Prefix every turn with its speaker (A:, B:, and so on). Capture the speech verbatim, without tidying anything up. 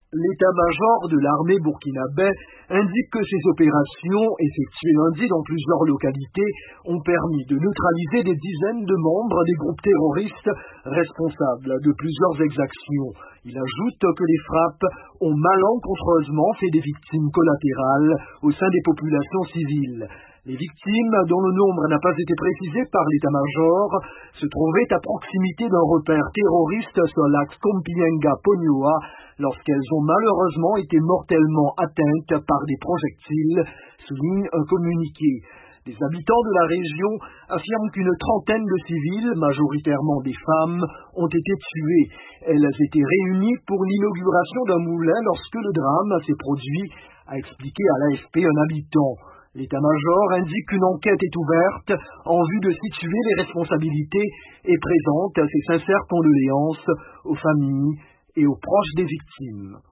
A: L'état-major de l'armée burkinabé indique que ces opérations, effectuées lundi dans plusieurs localités, ont permis de neutraliser des dizaines de membres des groupes terroristes responsables de plusieurs exactions. Il ajoute que les frappes ont malencontreusement fait des victimes collatérales au sein des populations civiles. Les victimes, dont le nombre n'a pas été précisé par l'état-major, se trouvaient à proximité d'un repère terroriste sur l'axe Kompienga-Ponyoa lorsqu'elles ont malheureusement été mortellement atteintes par des projectiles, souligne un communiqué. Les habitants de la région affirment qu'une trentaine de civils, majoritairement des femmes, ont été tués. Elles étaient réunies pour l'inauguration d'un moulin lorsque le drame s'est produit, a expliqué à l'A F P un habitant. L'état-major indique qu'une enquête est ouverte en vue de situer les responsabilités et présente ses sincères condoléances aux familles et aux proches des victimes.